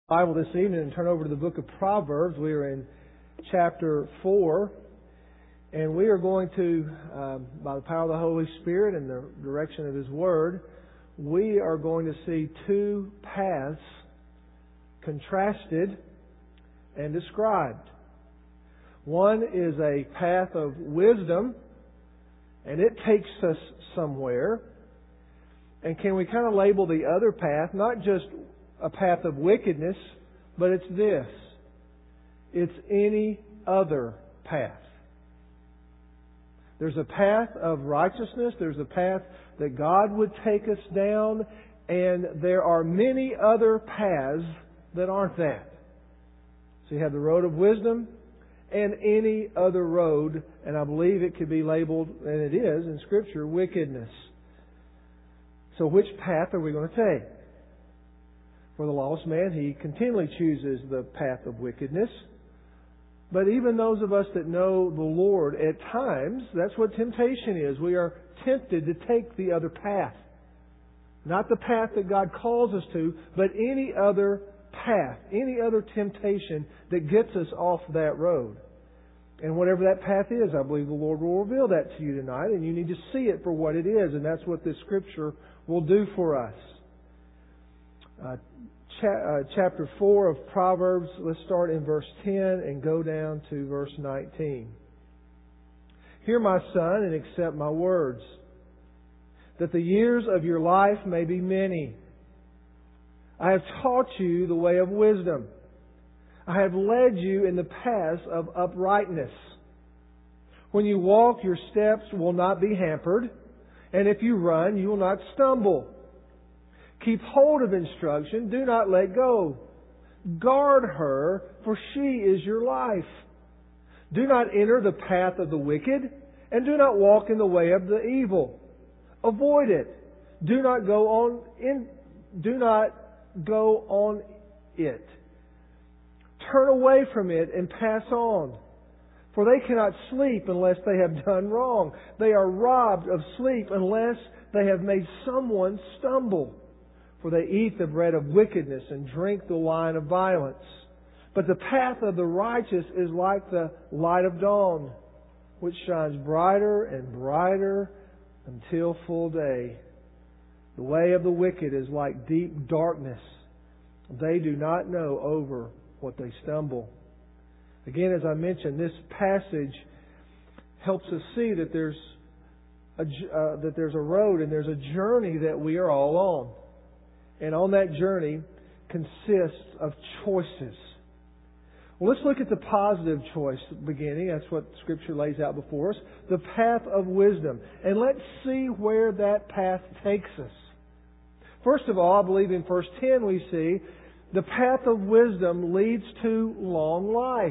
Bible this evening and turn over to the book of Proverbs. We are in chapter 4, and we are going to, by the power of the Holy Spirit and the direction of His Word, we are going to see two paths contrasted and described. One is a path of wisdom, and it takes us somewhere. And can we kind of label the other path, not just a path of wickedness, but it's this. It's any other path. There's a path of righteousness. There's a path that God would take us down. And there are many other paths that aren't that. So you have the road of wisdom and any other road. And I believe it could be labeled, and it is in Scripture, wickedness. So which path are we going to take? For the lost man, he continually chooses the path of wickedness. But even those of us that know the Lord, at times, that's what temptation is. We are tempted to take the other path. Not the path that God calls us to, but any other path, any other temptation that gets us off that road. And whatever that path is, I believe the Lord will reveal that to you tonight, and you need to see it for what it is, and that's what this Scripture will do for us. Chapter 4 of Proverbs, let's start in verse 10 and go down to verse 19. Hear, my son, and accept my words, that the years of your life may be many. I have taught you the way of wisdom. I have led you in the paths of uprightness. When you walk, your steps will not be hampered, and if you run, you will not stumble. Keep hold of instruction. Do not let go. Guard her, for she is your life. Do not enter the path of the wicked, and do not walk in the way of the evil. Avoid it. Do not go on it. Turn away from it and pass on. For they cannot sleep unless they have done wrong. They are robbed of sleep unless they have made someone stumble. For they eat the bread of wickedness and drink the wine of violence. But the path of the righteous is like the light of dawn, which shines brighter and brighter until full day. The way of the wicked is like deep darkness. They do not know over what they stumble. Again, as I mentioned, this passage helps us see that there's a road and there's a journey that we are all on. And on that journey consists of choices. Well, let's look at the positive choice beginning. That's what Scripture lays out before us. The path of wisdom. And let's see where that path takes us. First of all, I believe in verse 10 we see the path of wisdom leads to long life.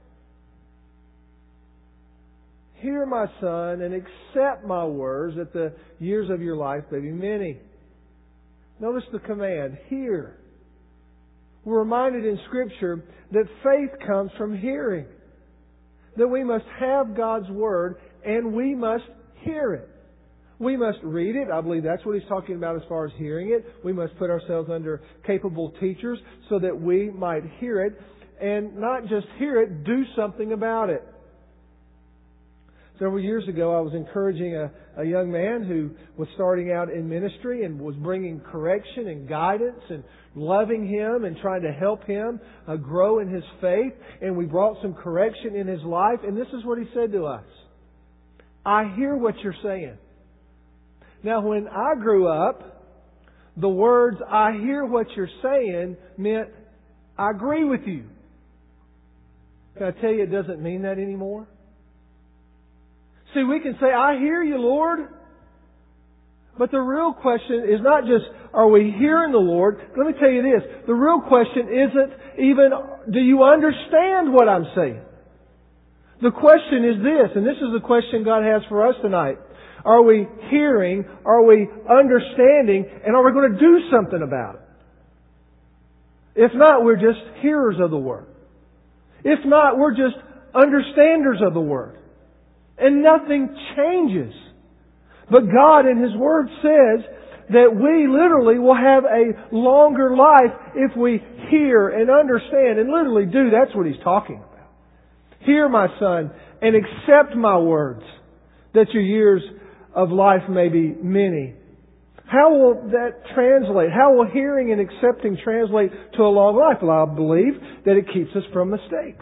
Hear, my son, and accept my words, that the years of your life may be many. Notice the command, hear. We're reminded in Scripture that faith comes from hearing. That we must have God's Word and we must hear it. We must read it. I believe that's what he's talking about as far as hearing it. We must put ourselves under capable teachers so that we might hear it. And not just hear it, do something about it. Several years ago, I was encouraging a young man who was starting out in ministry and was bringing correction and guidance and loving him and trying to help him grow in his faith. And we brought some correction in his life. And this is what he said to us. I hear what you're saying. Now, when I grew up, the words, I hear what you're saying, meant, I agree with you. Can I tell you it doesn't mean that anymore? See, we can say, I hear you, Lord. But the real question is not just, are we hearing the Lord? Let me tell you this. The real question isn't even, do you understand what I'm saying? The question is this, and this is the question God has for us tonight. Are we hearing? Are we understanding? And are we going to do something about it? If not, we're just hearers of the Word. If not, we're just understanders of the Word. And nothing changes. But God in His Word says that we literally will have a longer life if we hear and understand and literally do. That's what He's talking about. Hear, my son, and accept my words, that your years of life may be many. How will that translate? How will hearing and accepting translate to a long life? Well, I believe that it keeps us from mistakes.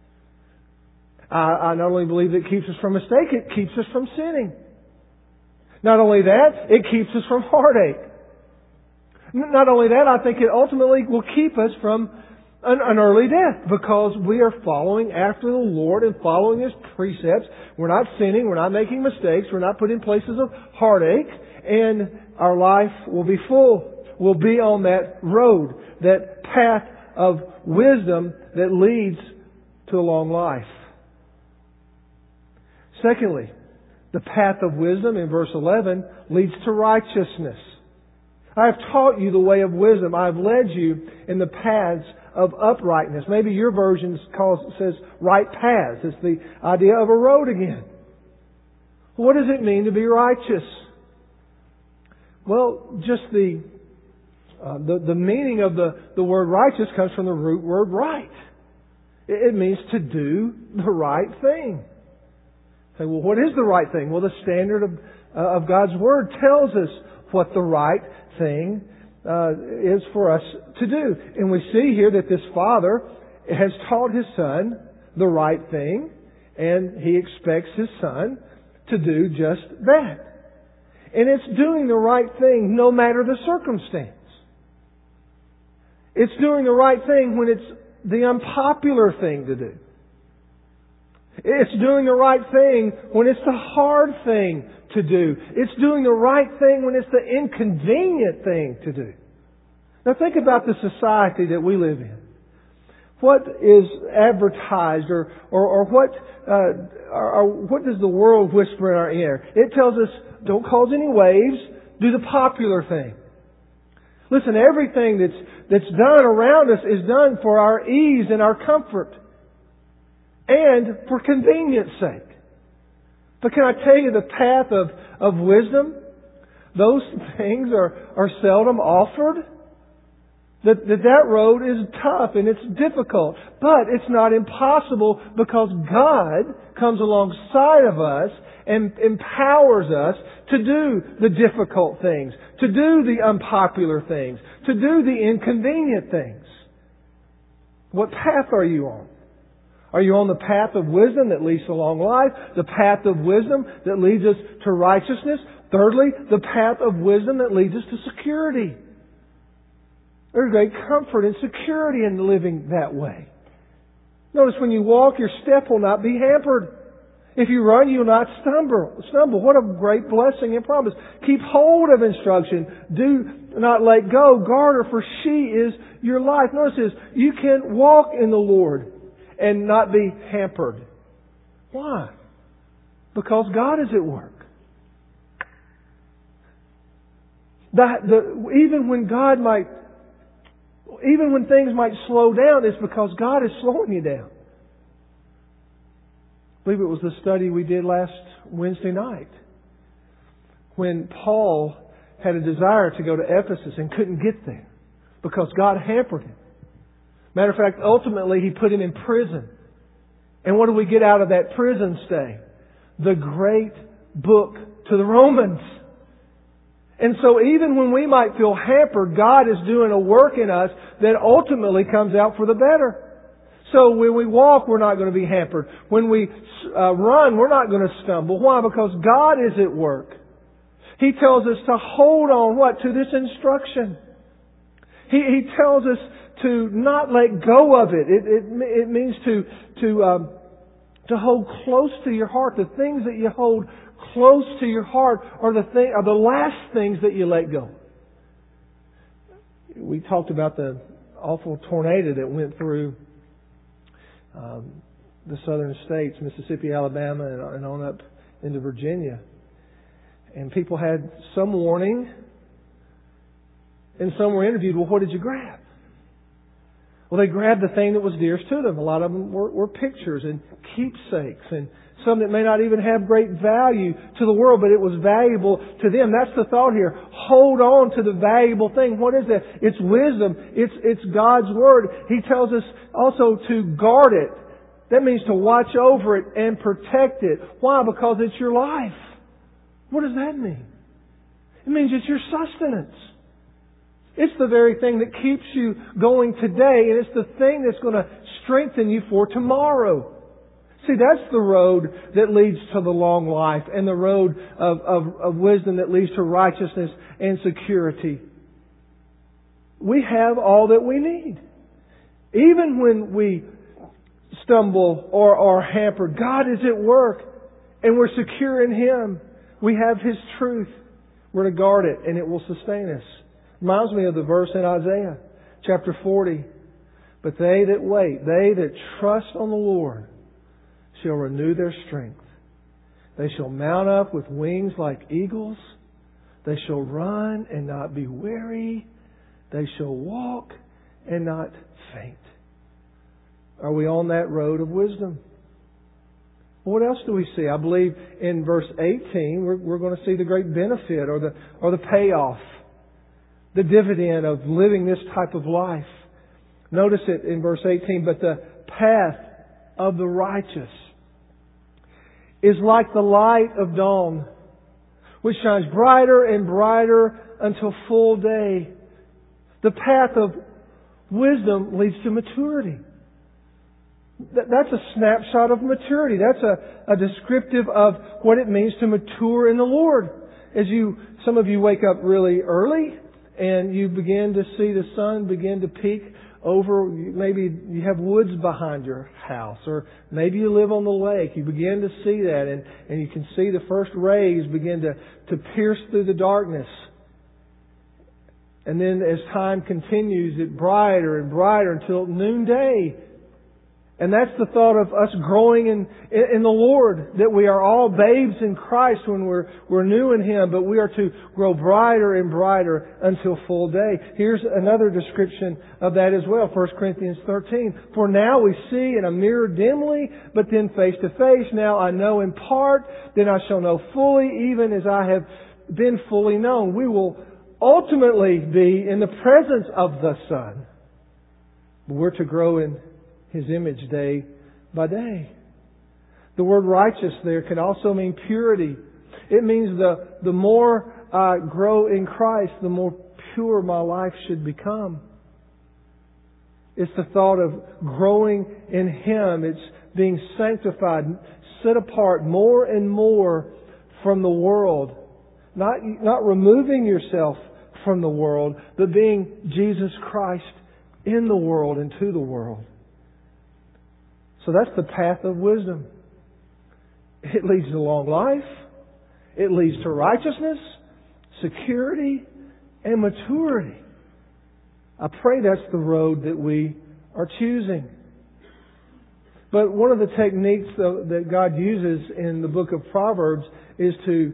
I not only believe it keeps us from mistake, it keeps us from sinning. Not only that, it keeps us from heartache. Not only that, I think it ultimately will keep us from an early death, because we are following after the Lord and following His precepts. We're not sinning, we're not making mistakes, we're not put in places of heartache, and our life will be full. We'll be on that road, that path of wisdom that leads to a long life. Secondly, the path of wisdom in verse 11 leads to righteousness. I have taught you the way of wisdom. I have led you in the paths of uprightness. Maybe your version says right paths. It's the idea of a road again. What does it mean to be righteous? Well, just the meaning of the word righteous comes from the root word right. It means to do the right thing. Say, well, what is the right thing? Well, the standard of God's Word tells us what the right thing is for us to do. And we see here that this father has taught his son the right thing, and he expects his son to do just that. And it's doing the right thing no matter the circumstance. It's doing the right thing when it's the unpopular thing to do. It's doing the right thing when it's the hard thing to do. It's doing the right thing when it's the inconvenient thing to do. Now think about the society that we live in. What is advertised or what does the world whisper in our ear? It tells us, don't cause any waves, do the popular thing. Listen, everything that's done around us is done for our ease and our comfort, and for convenience sake. But can I tell you the path of wisdom? Those things are seldom offered. That road is tough and it's difficult. But it's not impossible, because God comes alongside of us and empowers us to do the difficult things, to do the unpopular things, to do the inconvenient things. What path are you on? Are you on the path of wisdom that leads to long life? The path of wisdom that leads us to righteousness? Thirdly, the path of wisdom that leads us to security. There's great comfort and security in living that way. Notice when you walk, your step will not be hampered. If you run, you will not stumble. What a great blessing and promise. Keep hold of instruction. Do not let go. Guard her, for she is your life. Notice this. You can walk in the Lord and not be hampered. Why? Because God is at work. Even when things might slow down, it's because God is slowing you down. I believe it was the study we did last Wednesday night, when Paul had a desire to go to Ephesus and couldn't get there because God hampered him. Matter of fact, ultimately He put him in prison. And what do we get out of that prison stay? The great book to the Romans. And so even when we might feel hampered, God is doing a work in us that ultimately comes out for the better. So when we walk, we're not going to be hampered. When we run, we're not going to stumble. Why? Because God is at work. He tells us to hold on, what? To this instruction. He tells us to not let go of it. It means to hold close to your heart. The things that you hold close to your heart are the last things that you let go. We talked about the awful tornado that went through the southern states, Mississippi, Alabama, and on up into Virginia. And people had some warning, and some were interviewed. Well, what did you grab? Well, they grabbed the thing that was dearest to them. A lot of them were pictures and keepsakes and some that may not even have great value to the world, but it was valuable to them. That's the thought here. Hold on to the valuable thing. What is that? It's wisdom. It's God's Word. He tells us also to guard it. That means to watch over it and protect it. Why? Because it's your life. What does that mean? It means it's your sustenance. It's the very thing that keeps you going today, and it's the thing that's going to strengthen you for tomorrow. See, that's the road that leads to the long life and the road of wisdom that leads to righteousness and security. We have all that we need. Even when we stumble or are hampered, God is at work and we're secure in Him. We have His truth. We're to guard it and it will sustain us. Reminds me of the verse in Isaiah chapter 40. But they that wait, they that trust on the Lord, shall renew their strength. They shall mount up with wings like eagles. They shall run and not be weary. They shall walk and not faint. Are we on that road of wisdom? What else do we see? I believe in verse 18 we're going to see the great benefit or the payoff, the dividend of living this type of life. Notice it in verse 18, but the path of the righteous is like the light of dawn, which shines brighter and brighter until full day. The path of wisdom leads to maturity. That's a snapshot of maturity. That's a descriptive of what it means to mature in the Lord. Some of you wake up really early and you begin to see the sun begin to peak over, maybe you have woods behind your house, or maybe you live on the lake. You begin to see that and you can see the first rays begin to pierce through the darkness. And then as time continues, it brighter and brighter until noonday. And that's the thought of us growing in the Lord, that we are all babes in Christ when we're new in Him, but we are to grow brighter and brighter until full day. Here's another description of that as well, 1 Corinthians 13. For now we see in a mirror dimly, but then face to face. Now I know in part, then I shall know fully, even as I have been fully known. We will ultimately be in the presence of the Son. We're to grow in His image day by day. The word righteous there can also mean purity. It means the more I grow in Christ, the more pure my life should become. It's the thought of growing in Him. It's being sanctified, set apart more and more from the world. Not removing yourself from the world, but being Jesus Christ in the world and to the world. So that's the path of wisdom. It leads to long life. It leads to righteousness, security, and maturity. I pray that's the road that we are choosing. But one of the techniques that God uses in the book of Proverbs is to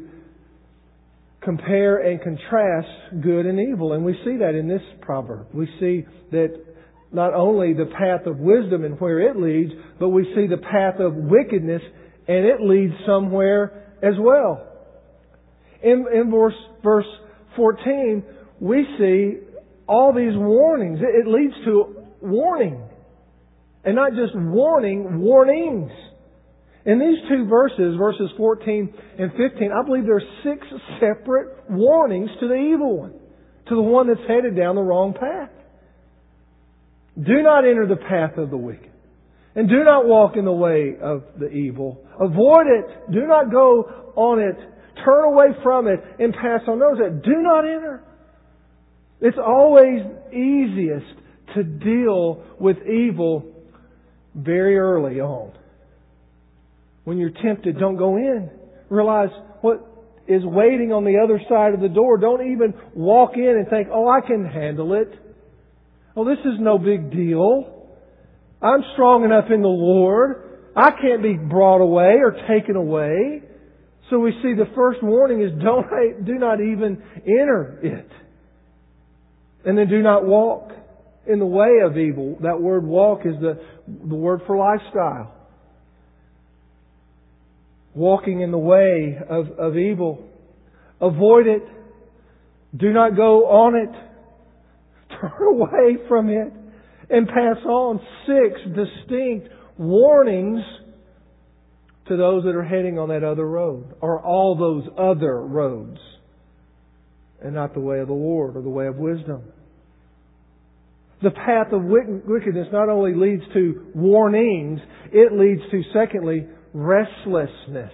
compare and contrast good and evil. And we see that in this proverb. We see that not only the path of wisdom and where it leads, but we see the path of wickedness and it leads somewhere as well. In verse 14, we see all these warnings. It leads to warning. And not just warning, warnings. In these two verses 14 and 15, I believe there are 6 separate warnings to the evil one, to the one that's headed down the wrong path. Do not enter the path of the wicked. And do not walk in the way of the evil. Avoid it. Do not go on it. Turn away from it and pass on those that do not enter. It's always easiest to deal with evil very early on. When you're tempted, don't go in. Realize what is waiting on the other side of the door. Don't even walk in and think, oh, I can handle it. Oh, this is no big deal. I'm strong enough in the Lord. I can't be brought away or taken away. So we see the first warning is do not even enter it. And then do not walk in the way of evil. That word walk is the word for lifestyle. walking in the way of evil. Avoid it. Do not go on it. Turn away from it and pass on 6 distinct warnings to those that are heading on that other road, or all those other roads, and not the way of the Lord or the way of wisdom. The path of wickedness not only leads to warnings, it leads to, secondly, restlessness.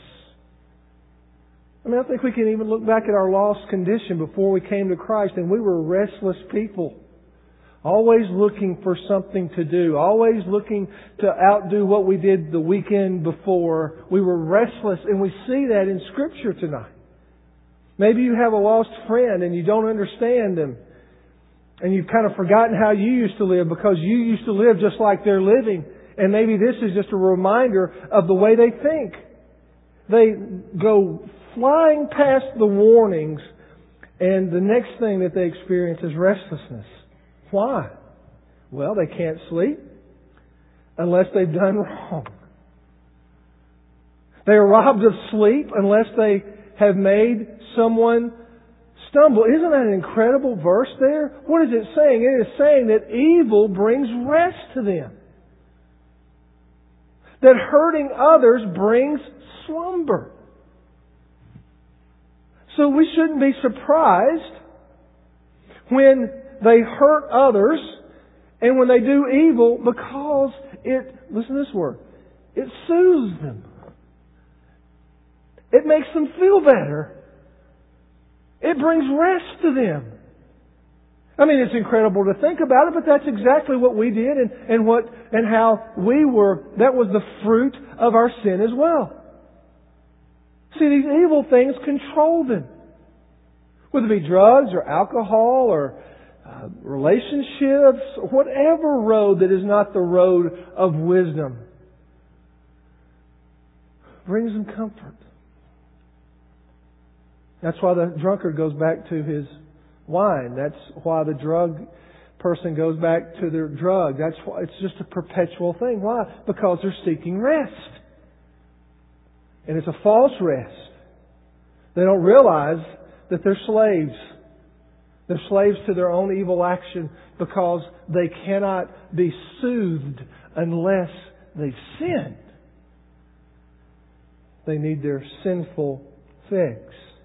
I think we can even look back at our lost condition before we came to Christ, and we were restless people. Always looking for something to do. Always looking to outdo what we did the weekend before. We were restless, and we see that in Scripture tonight. Maybe you have a lost friend and you don't understand them. And you've kind of forgotten how you used to live because you used to live just like they're living. And maybe this is just a reminder of the way they think. They go flying past the warnings, and the next thing that they experience is restlessness. Why? Well, they can't sleep unless they've done wrong. They are robbed of sleep unless they have made someone stumble. Isn't that an incredible verse there? What is it saying? It is saying that evil brings rest to them. That hurting others brings slumber. So we shouldn't be surprised when they hurt others and when they do evil, because listen to this word, it soothes them. It makes them feel better. It brings rest to them. It's incredible to think about it, but that's exactly what we did and how we were. That was the fruit of our sin as well. See, these evil things control them. Whether it be drugs or alcohol or relationships, whatever road that is not the road of wisdom, brings them comfort. That's why the drunkard goes back to his wine. That's why the drug person goes back to their drug. That's why it's just a perpetual thing. Why? Because they're seeking rest. And it's a false rest. They don't realize that they're slaves. They're slaves to their own evil action because they cannot be soothed unless they've sinned. They need their sinful fix.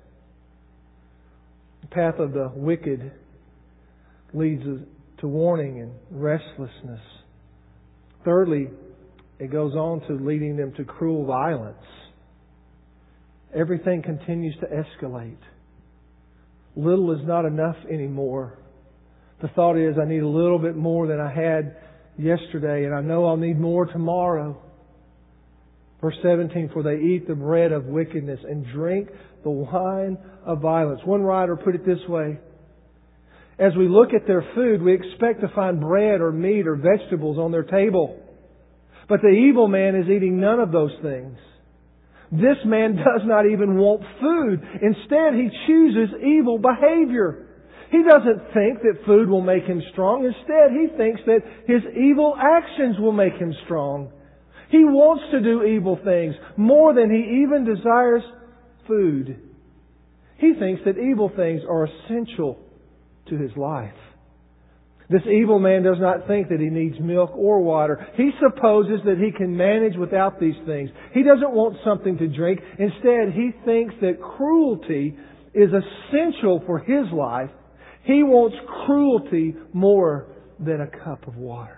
The path of the wicked leads to warning and restlessness. Thirdly, it goes on to leading them to cruel violence. Everything continues to escalate. Little is not enough anymore. The thought is, I need a little bit more than I had yesterday, and I know I'll need more tomorrow. Verse 17, for they eat the bread of wickedness and drink the wine of violence. One writer put it this way: as we look at their food, we expect to find bread or meat or vegetables on their table. But the evil man is eating none of those things. This man does not even want food. Instead, he chooses evil behavior. He doesn't think that food will make him strong. Instead, he thinks that his evil actions will make him strong. He wants to do evil things more than he even desires food. He thinks that evil things are essential to his life. This evil man does not think that he needs milk or water. He supposes that he can manage without these things. He doesn't want something to drink. Instead, he thinks that cruelty is essential for his life. He wants cruelty more than a cup of water.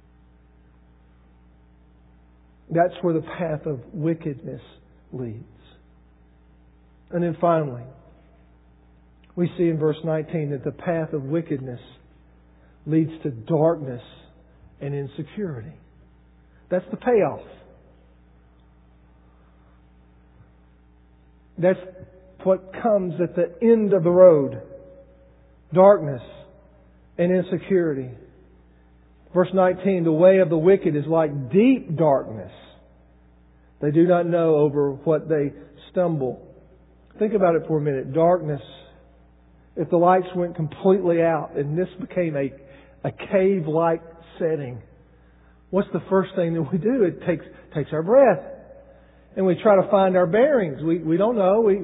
That's where the path of wickedness leads. And then finally, we see in verse 19 that the path of wickedness leads to darkness and insecurity. That's the payoff. That's what comes at the end of the road. Darkness and insecurity. Verse 19, the way of the wicked is like deep darkness. They do not know over what they stumble. Think about it for a minute. Darkness. If the lights went completely out and this became a cave-like setting, what's the first thing that we do? It takes our breath. And we try to find our bearings. We don't know. We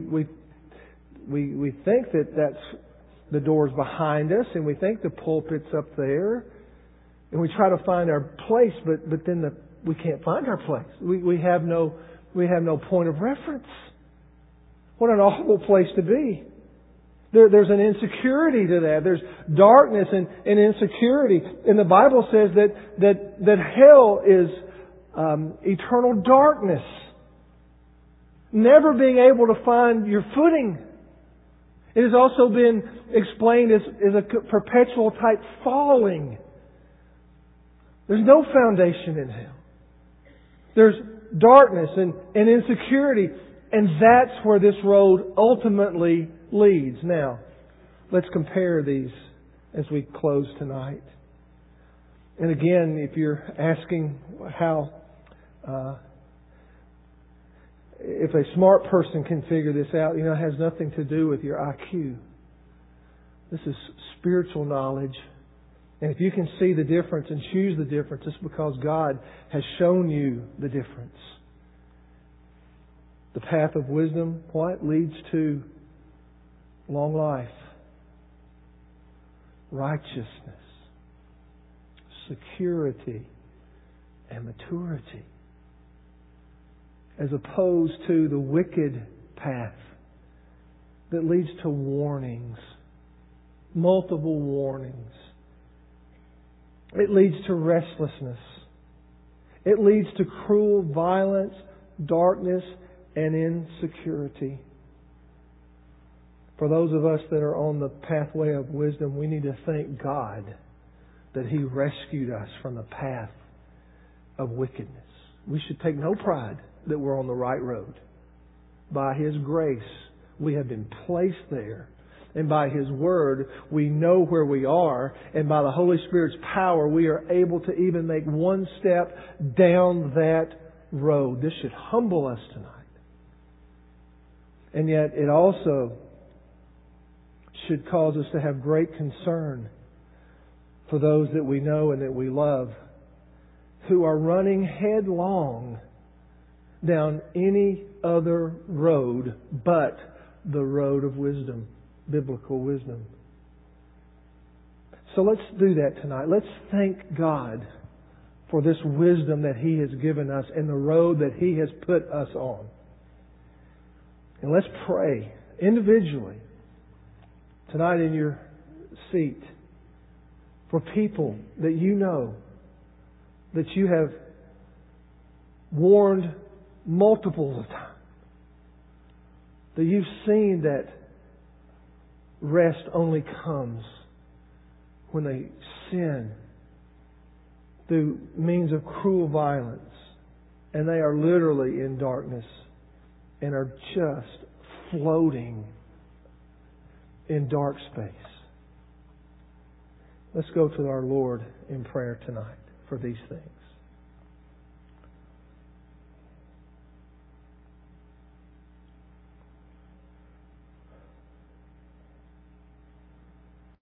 think that that's the door's behind us, and we think the pulpit's up there. And we try to find our place, but then we can't find our place. We have no point of reference. What an awful place to be. There's an insecurity to that. There's darkness and insecurity. And the Bible says that hell is eternal darkness. Never being able to find your footing. It has also been explained as a perpetual type falling. There's no foundation in hell. There's darkness and insecurity. And that's where this road ultimately leads. Now, let's compare these as we close tonight. And again, if you're asking how, if a smart person can figure this out, it has nothing to do with your IQ. This is spiritual knowledge. And if you can see the difference and choose the difference, it's because God has shown you the difference. The path of wisdom, what? Leads to long life, righteousness, security, and maturity. As opposed to the wicked path that leads to warnings, multiple warnings. It leads to restlessness. It leads to cruel violence, darkness, and insecurity. For those of us that are on the pathway of wisdom, we need to thank God that He rescued us from the path of wickedness. We should take no pride that we're on the right road. By His grace, we have been placed there. And by His Word, we know where we are. And by the Holy Spirit's power, we are able to even make one step down that road. This should humble us tonight. And yet it also should cause us to have great concern for those that we know and that we love who are running headlong down any other road but the road of wisdom, biblical wisdom. So let's do that tonight. Let's thank God for this wisdom that He has given us and the road that He has put us on. And let's pray individually tonight in your seat for people that you know, that you have warned multiples of times, that you've seen that rest only comes when they sin through means of cruel violence, and they are literally in darkness and are just floating in dark space. Let's go to our Lord in prayer tonight for these things.